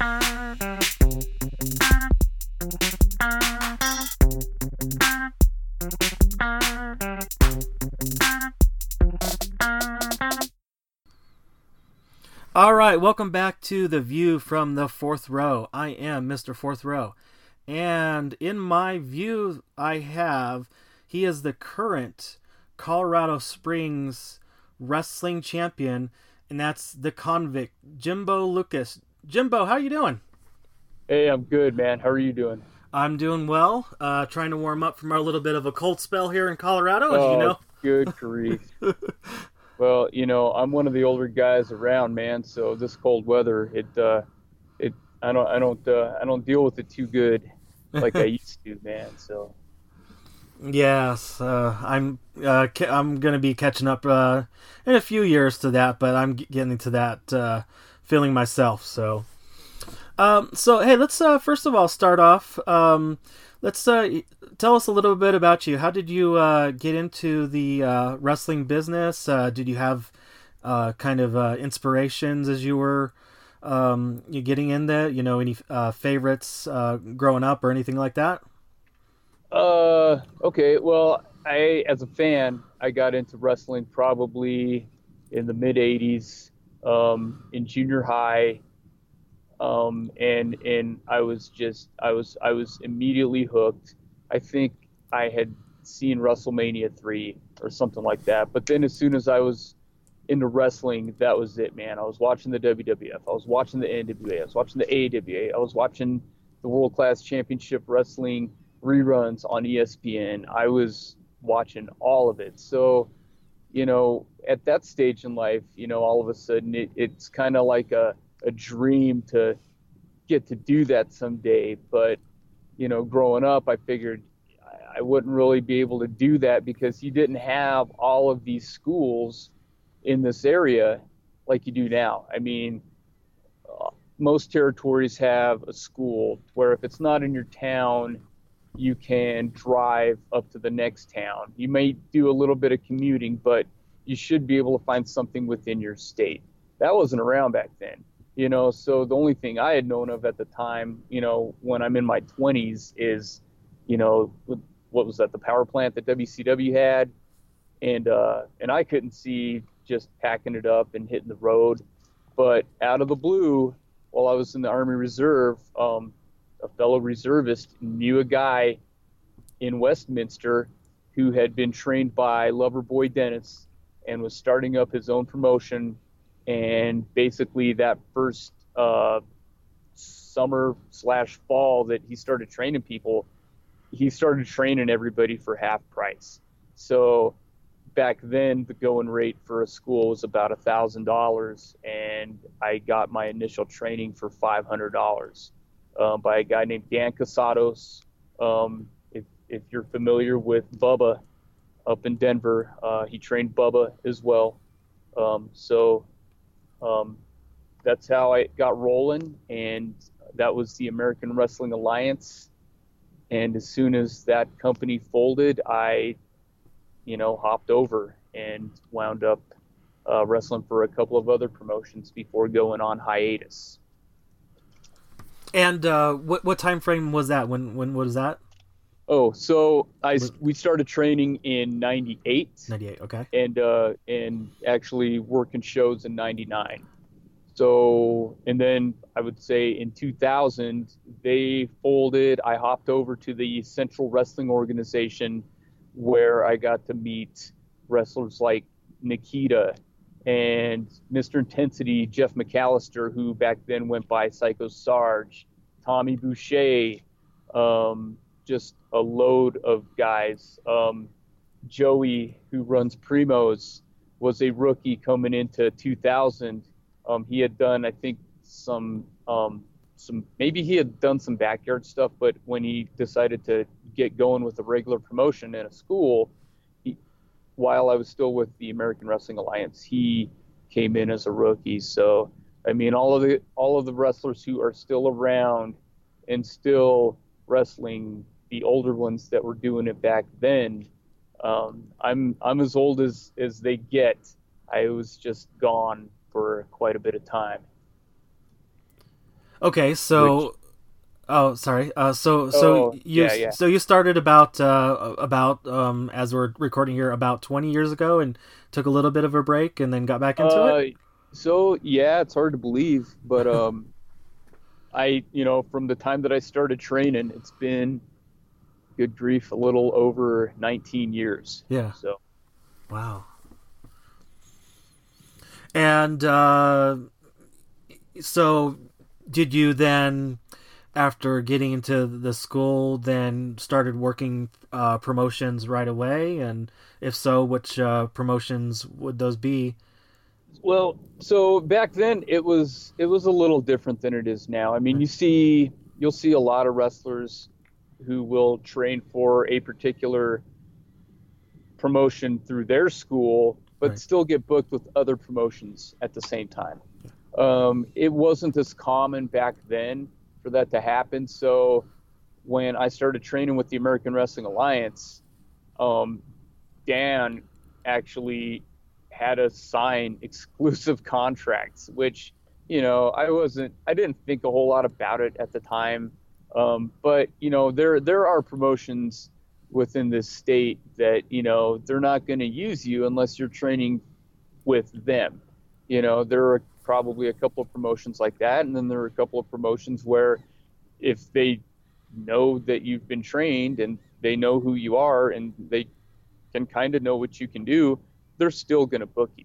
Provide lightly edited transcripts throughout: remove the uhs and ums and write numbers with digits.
All right, welcome back to The View from the Fourth Row. I am Mr. Fourth Row. And in my view, he is the current Colorado Springs wrestling champion, and that's the Convict, Jimbo Lucas. Jimbo, how you doing? Hey, I'm good, man. How are you doing? I'm doing well. Trying to warm up from our little bit of a cold spell here in Colorado, as you Oh, know. good grief. Well, I'm one of the older guys around, man. So this cold weather, I don't deal with it too good like I used to, man. So Yes, I'm gonna be catching up in a few years to that, but I'm getting to that feeling myself. So hey, let's first of all start off. Let's tell us a little bit about you. How did you get into the wrestling business? Did you have kind of inspirations as you were you getting in there? Any favorites growing up or anything like that? okay. Well, as a fan, I got into wrestling probably in the mid '80s, in junior high. And I was immediately hooked. I think I had seen WrestleMania 3 or something like that. But then as soon as I was into wrestling, that was it, man. I was watching the WWF, I was watching the NWA, I was watching the AWA, I was watching the World Class Championship Wrestling reruns on ESPN. I was watching all of it. So, at that stage in life, all of a sudden it's kind of like a dream to get to do that someday. But, growing up, I figured I wouldn't really be able to do that because you didn't have all of these schools in this area like you do now. I mean, most territories have a school where if it's not in your town, you can drive up to the next town. You may do a little bit of commuting, but you should be able to find something within your state. That wasn't around back then. So the only thing I had known of at the time, when I'm in my 20s is, what was that, the power plant that WCW had, and I couldn't see just packing it up and hitting the road. But out of the blue, while I was in the Army Reserve, a fellow reservist knew a guy in Westminster who had been trained by Loverboy Dennis and was starting up his own promotion. And basically, that first summer slash fall that he started training people, he started training everybody for half price. So back then, the going rate for a school was about $1,000, and I got my initial training for $500 by a guy named Dan Casados. If you're familiar with Bubba up in Denver, he trained Bubba as well. So that's how I got rolling, and that was the American Wrestling Alliance. And as soon as that company folded, I hopped over and wound up wrestling for a couple of other promotions before going on hiatus. And what time frame was that? When was that? Oh, so Was we started training in '98, 98? Okay. and actually working shows in '99. So, and then I would say in 2000 they folded. I hopped over to the Central Wrestling Organization, where I got to meet wrestlers like Nikita and Mr. Intensity, Jeff McAllister, who back then went by Psycho Sarge, Tommy Boucher, just a load of guys. Joey, who runs Primos, was a rookie coming into 2000. He had done, I think, maybe he had done some backyard stuff, but when he decided to get going with a regular promotion in a school, while I was still with the American Wrestling Alliance, he came in as a rookie. So, I mean, all of the wrestlers who are still around and still wrestling, the older ones that were doing it back then, I'm as old as they get. I was just gone for quite a bit of time. Okay, which so oh, sorry. oh yeah, yeah. So you started about as we're recording here about 20 years ago and took a little bit of a break and then got back into it. Uh, so yeah, it's hard to believe, but from the time that I started training, it's been good grief, a little over 19 years. Yeah. So, Wow. And so did you then, after getting into the school, then started working promotions right away? And if so, which promotions would those be? well, so back then it was a little different than it is now. I mean, Right. you'll see a lot of wrestlers who will train for a particular promotion through their school, but Right. still get booked with other promotions at the same time. It wasn't as common back then for that to happen. So when I started training with the American Wrestling Alliance, um, Dan actually had us sign exclusive contracts, which, I didn't think a whole lot about it at the time. But, there are promotions within this state that, they're not going to use you unless you're training with them. There are probably a couple of promotions like that. And then there are a couple of promotions where if they know that you've been trained and they know who you are and they can kind of know what you can do, they're still going to book you.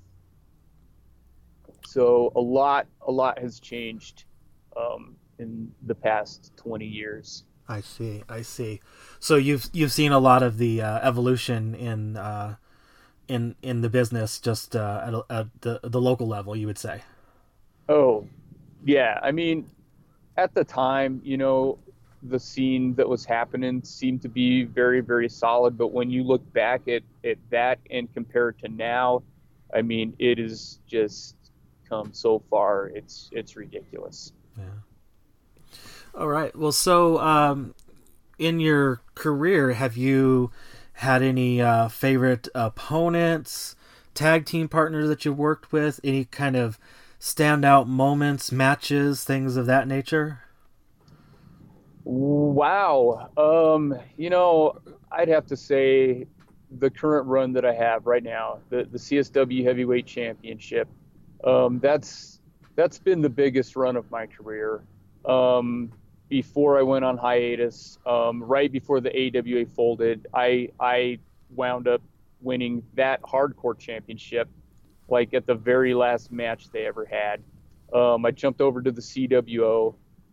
So a lot has changed in the past 20 years. I see. I see. So you've seen a lot of the evolution in the business, just at the local level, you would say. Oh, yeah. I mean, at the time, the scene that was happening seemed to be very, very solid. But when you look back at that and compare it to now, I mean, it has just come so far. It's ridiculous. Yeah. All right. Well, so in your career, have you had any favorite opponents, tag team partners that you worked with? Any kind of standout moments, matches, things of that nature? Wow. I'd have to say the current run that I have right now, the CSW Heavyweight Championship, that's been the biggest run of my career. Before I went on hiatus, right before the AWA folded, I wound up winning that hardcore championship, like at the very last match they ever had. I jumped over to the CWO.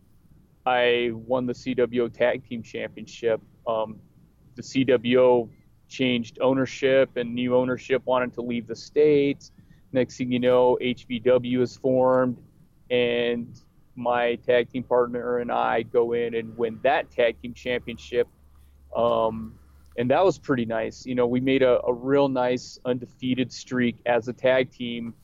I won the CWO Tag Team Championship. The CWO changed ownership, and new ownership wanted to leave the state. Next thing you know, HVW is formed, and my tag team partner and I go in and win that tag team championship. And that was pretty nice. We made a real nice undefeated streak as a tag team,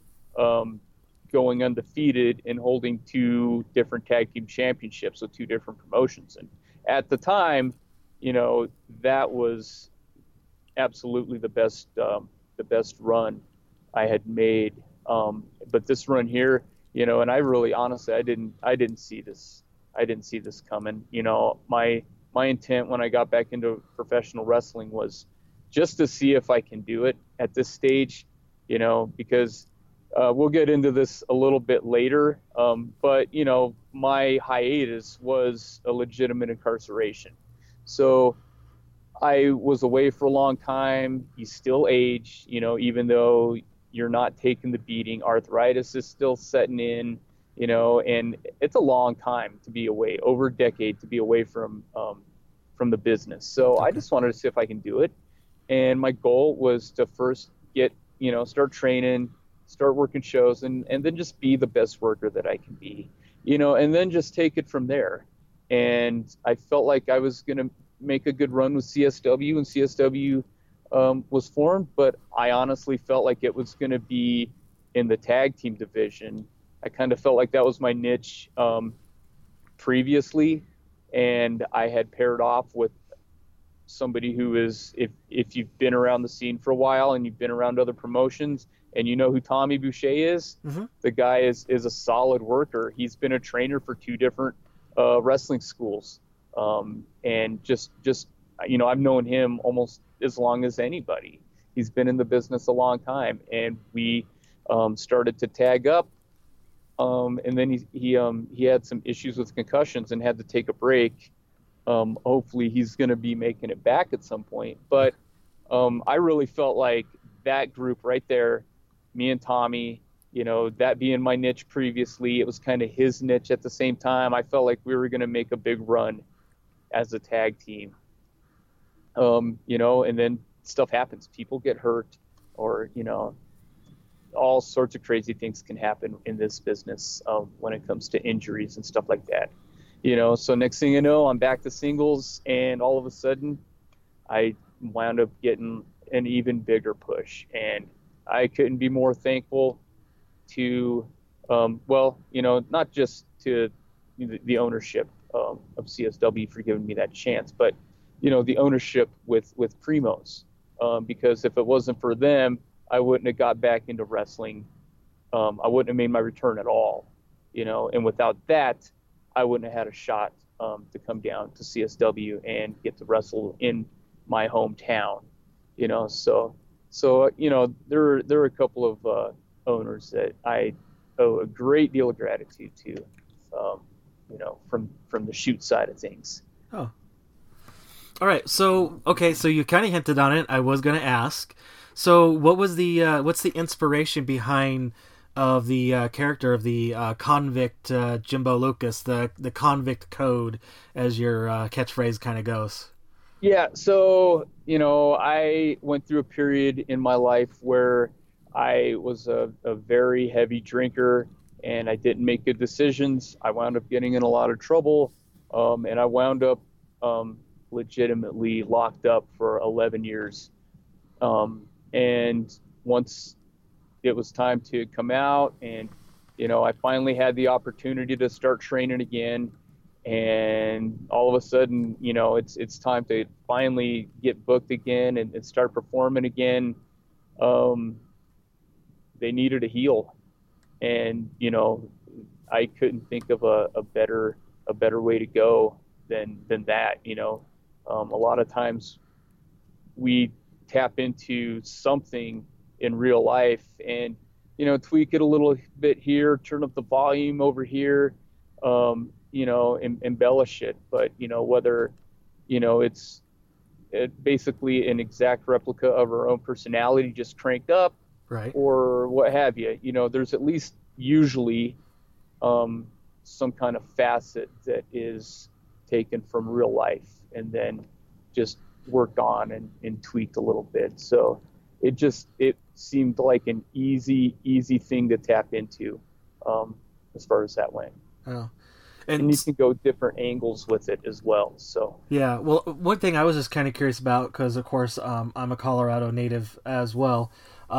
going undefeated and holding two different tag team championships with two different promotions. And at the time, that was absolutely the best run I had made. But this run here, and I really honestly, I didn't see this. I didn't see this coming. My intent when I got back into professional wrestling was just to see if I can do it at this stage, because we'll get into this a little bit later. But my hiatus was a legitimate incarceration. So I was away for a long time. You still age, even though you're not taking the beating. Arthritis is still setting in, and it's a long time to be away, over a decade to be away from the business. So Okay. I just wanted to see if I can do it. And my goal was to first get, start training, start working shows, and then just be the best worker that I can be, and then just take it from there. And I felt like I was going to make a good run with CSW, and CSW was formed, but I honestly felt like it was going to be in the tag team division. I kind of felt like that was my niche previously, and I had paired off with somebody who is, if you've been around the scene for a while and you've been around other promotions and you know who Tommy Boucher is, the guy is a solid worker. He's been a trainer for 2 different wrestling schools, and just I've known him almost as long as anybody. He's been in the business a long time, and we started to tag up. And then he had some issues with concussions and had to take a break. Hopefully he's going to be making it back at some point. But I really felt like that group right there, me and Tommy, that being my niche previously, it was kind of his niche at the same time. I felt like we were going to make a big run as a tag team. And then stuff happens. People get hurt, or, all sorts of crazy things can happen in this business when it comes to injuries and stuff like that. So next thing you know, I'm back to singles, and all of a sudden I wound up getting an even bigger push. And I couldn't be more thankful to, not just to the ownership of CSW for giving me that chance, but, the ownership with Primos, because if it wasn't for them, I wouldn't have got back into wrestling. I wouldn't have made my return at all, and without that, I wouldn't have had a shot to come down to CSW and get to wrestle in my hometown, So there are a couple of owners that I owe a great deal of gratitude to, from the shoot side of things. Oh. All right. So you kind of hinted on it. I was going to ask. So what was what's the inspiration behind of the character of the convict Jimbo Lucas, the convict code, as your catchphrase kind of goes? Yeah, so, I went through a period in my life where I was a very heavy drinker, and I didn't make good decisions. I wound up getting in a lot of trouble, and I wound up legitimately locked up for 11 years. And once it was time to come out, and, I finally had the opportunity to start training again. And all of a sudden, it's time to finally get booked again and start performing again. They needed a heel, and I couldn't think of a better way to go than that. A lot of times we tap into something in real life and tweak it a little bit here, turn up the volume over here. Embellish it, but whether it's basically an exact replica of our own personality just cranked up, right, or what have you, there's at least usually some kind of facet that is taken from real life and then just worked on and tweaked a little bit. So it seemed like an easy thing to tap into as far as that went. Oh. And you can go different angles with it as well. So yeah, well, one thing I was just kind of curious about, because of course I'm a Colorado native as well,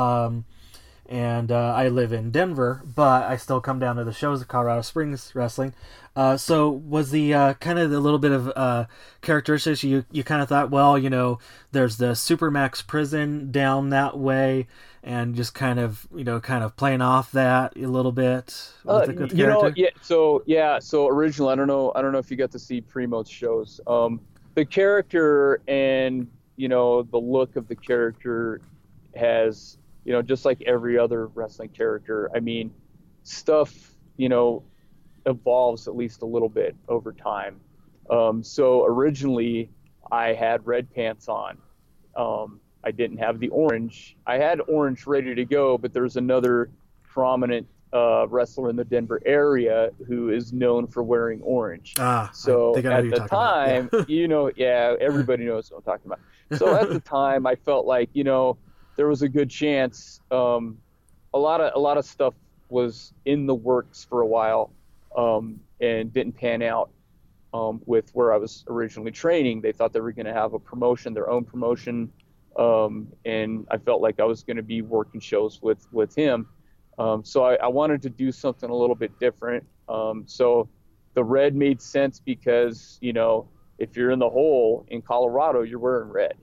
and I live in Denver, but I still come down to the shows of Colorado Springs Wrestling. So was the kind of the little bit of characteristics you kind of thought, well, there's the Supermax prison down that way, and just kind of playing off that a little bit with the character? So originally, I don't know if you got to see Primo's shows. The character and the look of the character has, just like every other wrestling character, I mean, stuff evolves at least a little bit over time. So originally I had red pants on. I didn't have the orange. I had orange ready to go, but there's another prominent wrestler in the Denver area who is known for wearing orange. So at the time, everybody knows what I'm talking about. So at the time, I felt like, there was a good chance. A lot of stuff was in the works for a while, and didn't pan out with where I was originally training. They thought they were going to have a promotion, their own promotion. And I felt like I was going to be working shows with him. So I wanted to do something a little bit different. So the red made sense because, If you're in the hole in Colorado, you're wearing red.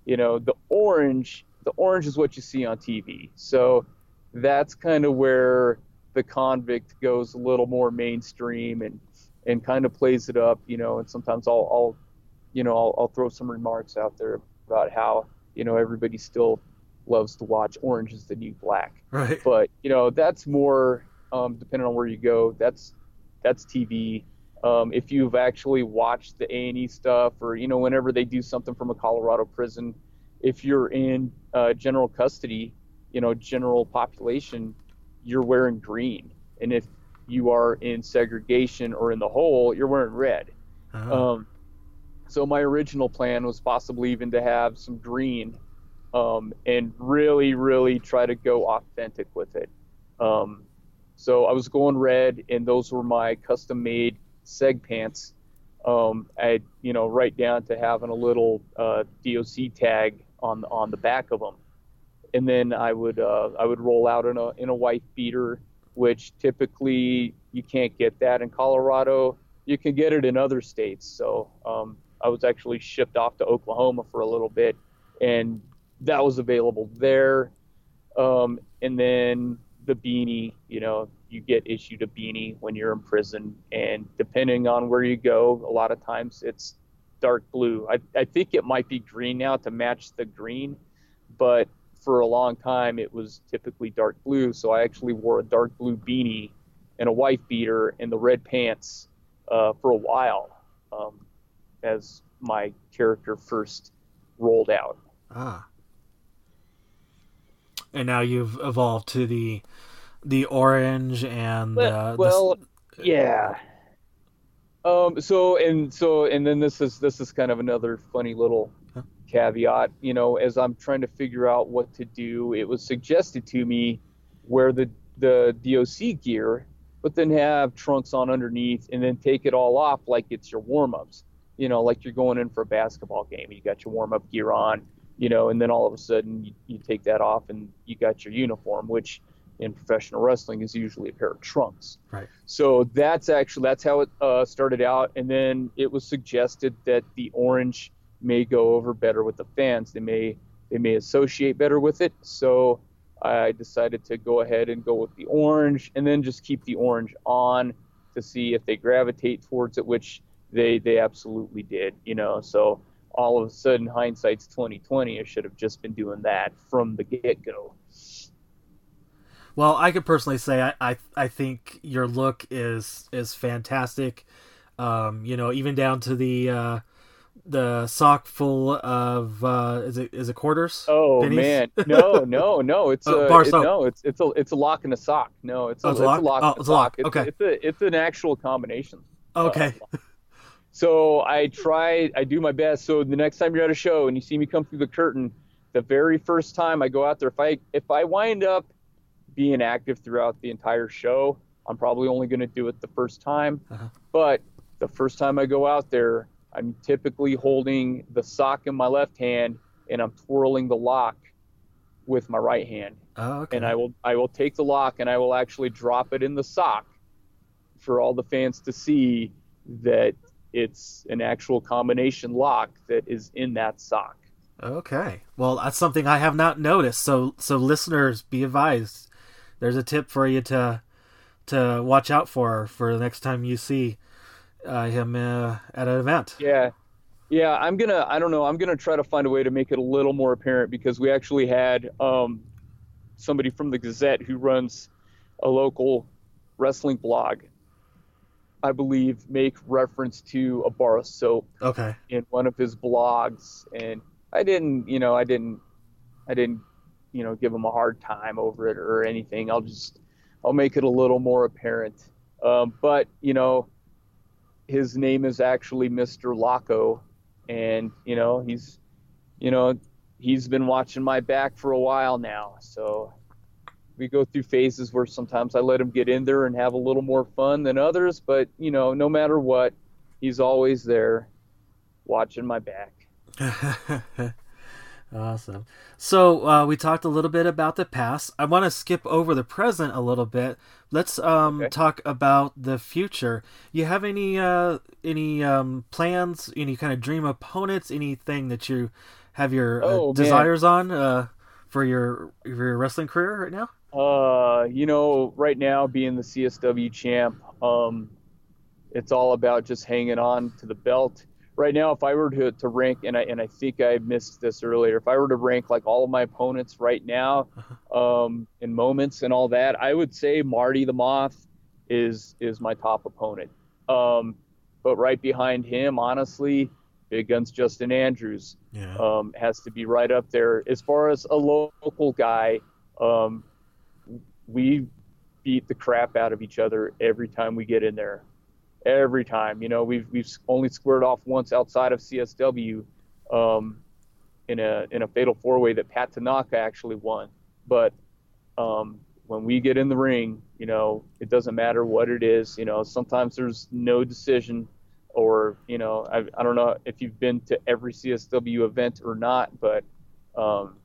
The orange is what you see on TV. So that's kind of where the convict goes a little more mainstream and kind of plays it up, and sometimes I'll throw some remarks out there about how, everybody still loves to watch Orange is the New Black. Right. But, that's more, depending on where you go, that's TV. If you've actually watched the A&E stuff, or, whenever they do something from a Colorado prison, if you're in general custody, general population, you're wearing green. And if you are in segregation or in the hole, you're wearing red. Uh-huh. So my original plan was possibly even to have some green, and really, really try to go authentic with it. So I was going red, and those were my custom-made seg pants. I, right down to having a little DOC tag on the back of them, and then I would roll out in a wife beater, which typically you can't get that in Colorado. You can get it in other states. So I was actually shipped off to Oklahoma for a little bit, and that was available there. And then the beanie, you get issued a beanie when you're in prison, and depending on where you go, a lot of times it's dark blue. I think it might be green now to match the green, but for a long time it was typically dark blue. So I actually wore a dark blue beanie and a wife beater and the red pants for a while, as my character first rolled out. Ah. And now you've evolved to the orange and yeah. So then this is kind of another funny little caveat. As I'm trying to figure out what to do, it was suggested to me wear the DOC gear, but then have trunks on underneath, and then take it all off like it's your warm-ups. Like you're going in for a basketball game, you got your warm-up gear on, and then all of a sudden you take that off and you got your uniform, which in professional wrestling is usually a pair of trunks. Right. So that's how it started out. And then it was suggested that the orange may go over better with the fans. They may associate better with it. So I decided to go ahead and go with the orange, and then just keep the orange on to see if they gravitate towards it, which they absolutely did, so all of a sudden hindsight's 2020. I should have just been doing that from the get-go. Well, I could personally say I think your look is fantastic. Even down to the sock full of is it quarters? Oh, pennies? Man, no, it's it's a lock and a sock. No, it's a lock. Oh, it's a lock. Okay, it's an actual combination. Okay. So I do my best. So the next time you're at a show and you see me come through the curtain, the very first time I go out there, if I wind up being active throughout the entire show, I'm probably only going to do it the first time. Uh-huh. But the first time I go out there, I'm typically holding the sock in my left hand, and I'm twirling the lock with my right hand. Oh, okay. And I will take the lock and I will actually drop it in the sock for all the fans to see that it's an actual combination lock that is in that sock. Okay. Well, that's something I have not noticed. So listeners, be advised. There's a tip for you to watch out for the next time you see him at an event. Yeah. I'm gonna try to find a way to make it a little more apparent, because we actually had somebody from the Gazette who runs a local wrestling blog, I believe, make reference to a bar of soap. Okay. In one of his blogs, and I didn't give him a hard time over it or anything. I'll make it a little more apparent. But his name is actually Mr. Laco, and he's been watching my back for a while now. So we go through phases where sometimes I let him get in there and have a little more fun than others, but no matter what, he's always there watching my back. Awesome. So we talked a little bit about the past. I want to skip over the present a little bit. Let's Okay. talk about the future. You have any plans? Any kind of dream opponents? Anything that you have your Oh man. desires on for your wrestling career right now? Right now being the CSW champ, it's all about just hanging on to the belt. Right now, if I were to rank, and I think I missed this earlier, if I were to rank like all of my opponents right now, in moments and all that, I would say Marty the Moth is my top opponent. Um, but right behind him, honestly, Big Guns Justin Andrews Yeah. has to be right up there. As far as a local guy, um, we beat the crap out of each other every time we get in there. Every time, we've only squared off once outside of CSW, um, in a fatal four way that Pat Tanaka actually won. But when we get in the ring, it doesn't matter what it is. Sometimes there's no decision, or I don't know if you've been to every CSW event or not, but um,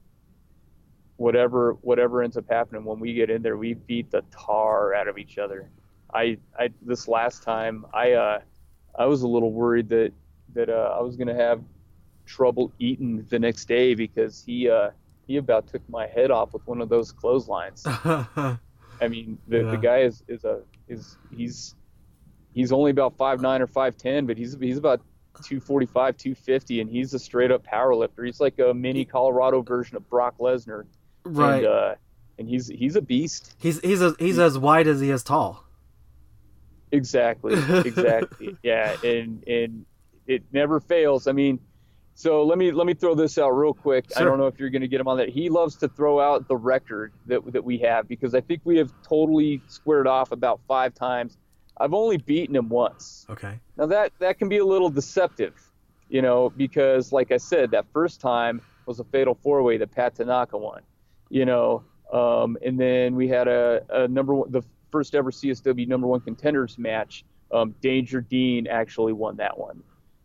whatever ends up happening when we get in there, we beat the tar out of each other. I this last time I was a little worried that I was gonna have trouble eating the next day because he about took my head off with one of those clotheslines. I mean, the Yeah. guy is he's only about 5'9" or 5'10", but he's about 245, 250, and he's a straight up power lifter. He's like a mini Colorado version of Brock Lesnar, and Right. uh, and he's a beast. He's as wide as he is tall. Exactly, exactly. Yeah, and it never fails. I mean, so let me throw this out real quick. I don't Sure. know if you're going to get him on that. He loves to throw out the record that we have because I think we have totally squared off about 5 times. I've only beaten him once. Okay. Now that can be a little deceptive, because like I said, that first time was a fatal four way that Pat Tanaka won, and then we had a number one, the first ever CSW number one contenders match. Danger Dean actually won that one.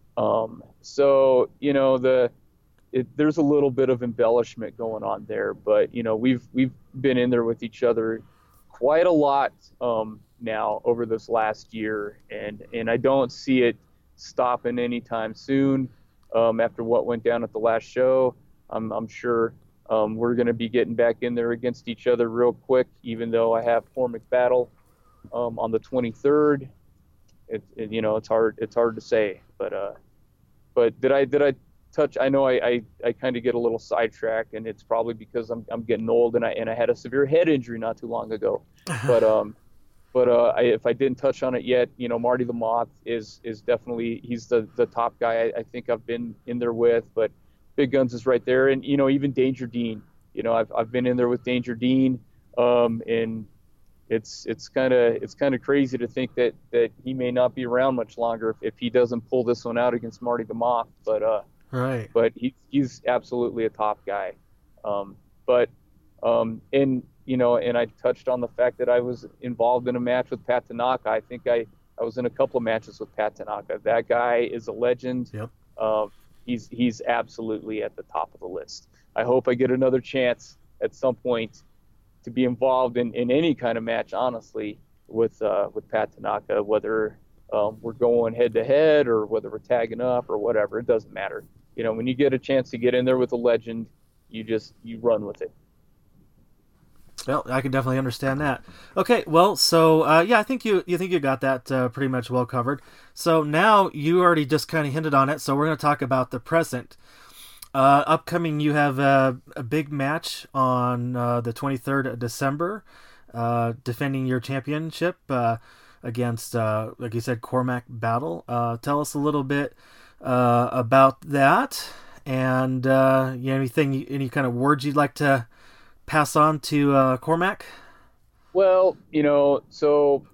So there's a little bit of embellishment going on there, but we've been in there with each other quite a lot now over this last year, and I don't see it stopping anytime soon. After what went down at the last show, I'm sure we're going to be getting back in there against each other real quick. Even though I have Cormac Battle on the 23rd, it's hard to say, but did I touch? I know I kind of get a little sidetracked, and it's probably because I'm getting old, and I had a severe head injury not too long ago. But if I didn't touch on it yet, Marty the Moth is definitely, he's the top guy I think I've been in there with. But Big Guns is right there, and even Danger Dean. I've been in there with Danger Dean, and it's kind of crazy to think that he may not be around much longer if he doesn't pull this one out against Marty the Moth. Right. But he's absolutely a top guy. But and I touched on the fact that I was involved in a match with Pat Tanaka. I think I was in a couple of matches with Pat Tanaka. That guy is a legend. Yep. He's absolutely at the top of the list. I hope I get another chance at some point to be involved in any kind of match, honestly, with Pat Tanaka, whether we're going head to head or whether we're tagging up or whatever. It doesn't matter. When you get a chance to get in there with a legend, you run with it. Well, I can definitely understand that. Okay, well, so yeah, I think you got that pretty much well covered. So now you already just kind of hinted on it. So we're going to talk about the present. Upcoming, you have a big match on the 23rd of December, defending your championship against, like you said, Cormac Battle. Tell us a little bit about that, and any kind of words you'd like to pass on to Cormac? Well, so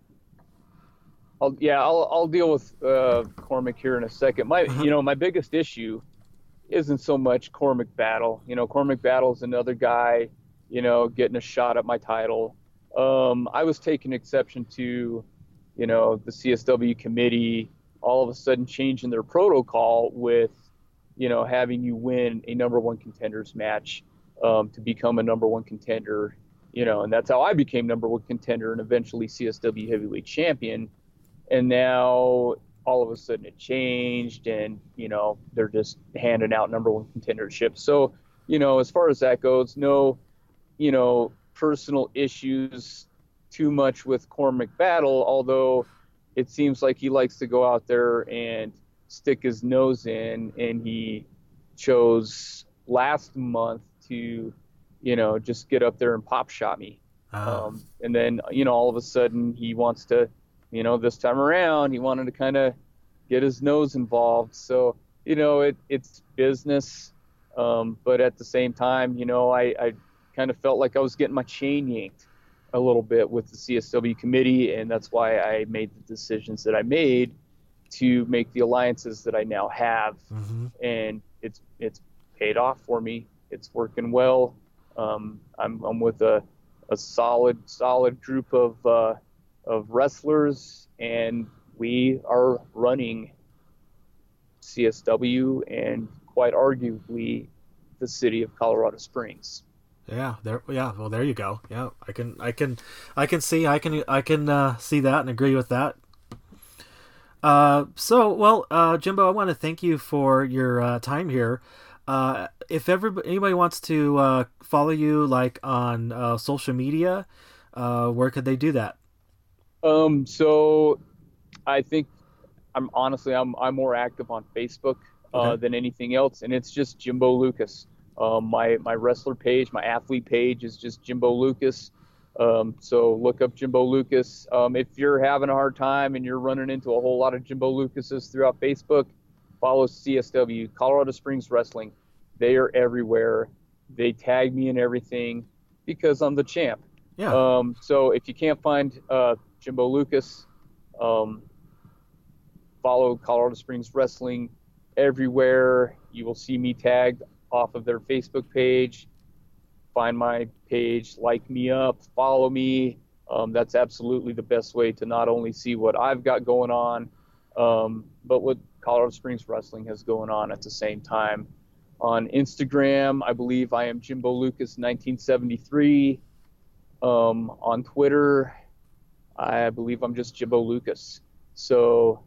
I'll deal with Cormac here in a second. My biggest issue isn't so much Cormac Battle. Cormac Battle is another guy, getting a shot at my title. I was taking exception to, the CSW committee all of a sudden changing their protocol with having you win a number one contenders match to become a number one contender, and that's how I became number one contender and eventually CSW heavyweight champion. And now all of a sudden it changed, and they're just handing out number one contenderships. So as far as that goes, no personal issues too much with Cormac Battle, although it seems like he likes to go out there and stick his nose in, and he chose last month to just get up there and pop shot me. And then all of a sudden he wants to this time around he wanted to kind of get his nose involved. So it's business, but at the same time I kind of felt like I was getting my chain yanked a little bit with the CSW committee, and that's why I made the decisions that I made to make the alliances that I now have. Mm-hmm. And it's paid off for me. It's working well. I'm with a solid group of wrestlers, and we are running CSW and quite arguably the city of Colorado Springs. Yeah, well, there you go. Yeah, I can see that and agree with that. Jimbo, I want to thank you for your time here. If anybody wants to follow you, like on social media, where could they do that? So I think I'm more active on Facebook than anything else, and it's just Jimbo Lucas. My wrestler page, my athlete page is just Jimbo Lucas. So look up Jimbo Lucas. If you're having a hard time and you're running into a whole lot of Jimbo Lucases throughout Facebook, follow CSW, Colorado Springs Wrestling. They are everywhere. They tag me in everything because I'm the champ. Yeah. So if you can't find Jimbo Lucas, follow Colorado Springs Wrestling everywhere. You will see me tagged off of their Facebook page. Find my page, like me up, follow me. That's absolutely the best way to not only see what I've got going on, but what Colorado Springs Wrestling has going on at the same time. On Instagram, I believe I am Jimbo Lucas 1973. On Twitter, I believe I'm just Jimbo Lucas. So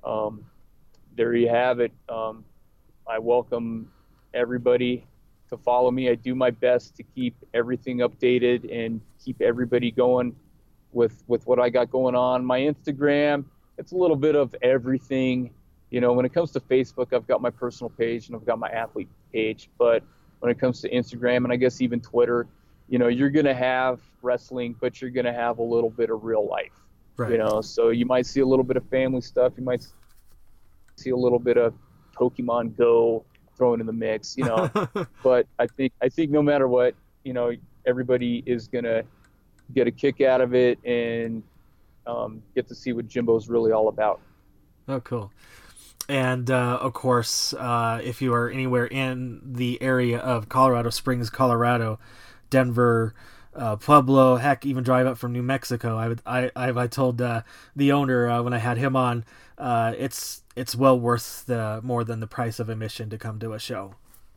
there you have it. I welcome everybody to follow me. I do my best to keep everything updated and keep everybody going with what I got going on. My Instagram, it's a little bit of everything. When it comes to Facebook, I've got my personal page and I've got my athlete page. But when it comes to Instagram and I guess even Twitter, you're going to have wrestling, but you're going to have a little bit of real life. Right. So you might see a little bit of family stuff. You might see a little bit of Pokemon Go thrown in the mix, but I think no matter what, everybody is going to get a kick out of it and get to see what Jimbo's really all about. Oh, cool. And, of course, if you are anywhere in the area of Colorado Springs, Colorado, Denver, Pueblo, heck, even drive up from New Mexico, I told the owner when I had him on, it's well worth more than the price of admission to come to a show.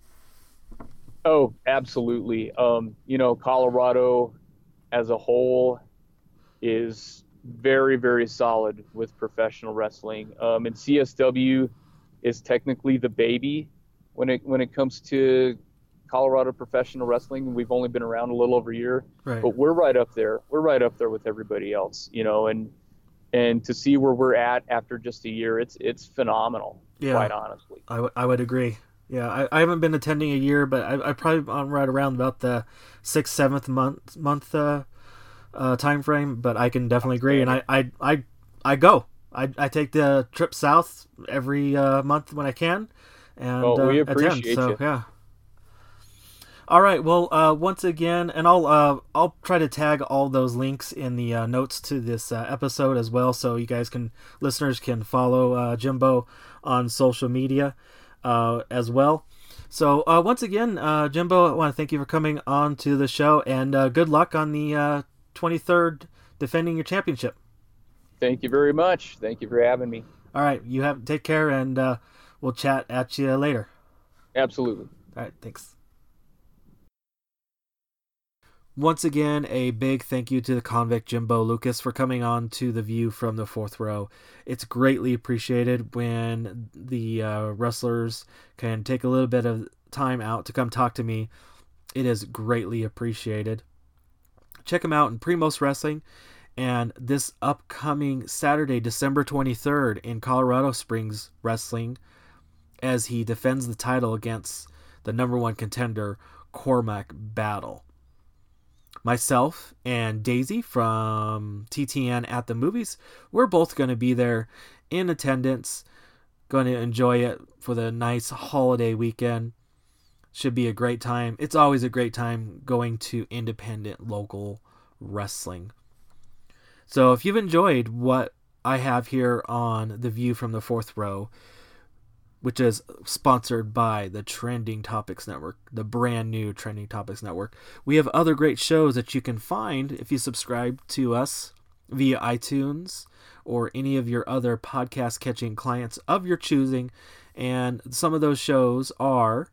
Oh, absolutely. Colorado as a whole is very, very solid with professional wrestling. And CSW is technically the baby when it comes to Colorado professional wrestling. We've only been around a little over a year, right. But we're right up there. We're right up there with everybody else, and to see where we're at after just a year, it's phenomenal. Yeah, quite honestly. I would agree. Yeah, I haven't been attending a year, but I probably I'm right around about the 6th, 7th month time frame. But I can definitely agree, and I go. I take the trip south every month when I can, and we appreciate attend. So you. yeah. All right. Well, once again, and I'll try to tag all those links in the notes to this episode as well, so you guys listeners can follow Jimbo on social media as well. So once again, Jimbo, I want to thank you for coming on to the show, and good luck on the 23rd defending your championship. Thank you very much. Thank you for having me. All right. Take care, and we'll chat at you later. Absolutely. All right, thanks. Once again, a big thank you to the convict Jimbo Lucas for coming on to The View from the Fourth Row. It's greatly appreciated when the wrestlers can take a little bit of time out to come talk to me. It is greatly appreciated. Check him out in Primos Wrestling, and this upcoming Saturday, December 23rd, in Colorado Springs Wrestling, as he defends the title against the number one contender, Cormac Battle. Myself and Daisy from TTN at the Movies, we're both going to be there in attendance, going to enjoy it for the nice holiday weekend. Should be a great time. It's always a great time going to independent local wrestling. So if you've enjoyed what I have here on The View from the Fourth Row, which is sponsored by the Trending Topics Network, the brand new Trending Topics Network, we have other great shows that you can find if you subscribe to us via iTunes or any of your other podcast catching clients of your choosing. And some of those shows are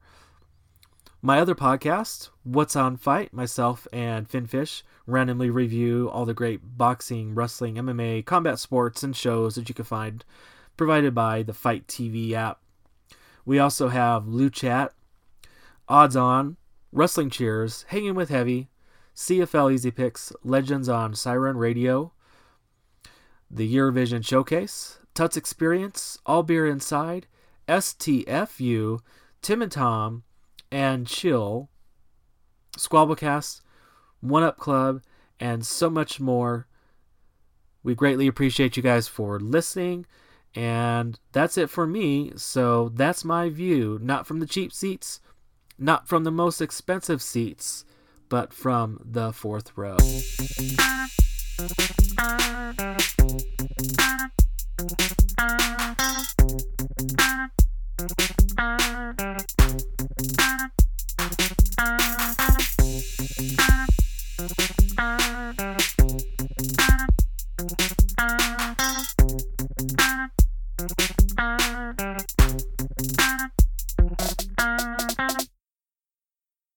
my other podcast, What's on Fight. Myself and Finfish randomly review all the great boxing, wrestling, MMA, combat sports, and shows that you can find provided by the Fight TV app. We also have Lou Chat, Odds On, Wrestling Cheers, Hanging with Heavy, CFL Easy Picks, Legends on Siren Radio, the Eurovision Showcase, Tuts Experience, All Beer Inside, STFU, Tim and Tom, and Chill, Squabblecast, One Up Club, and so much more. We greatly appreciate you guys for listening. And that's it for me. So that's my view. Not from the cheap seats, not from the most expensive seats, but from the fourth row.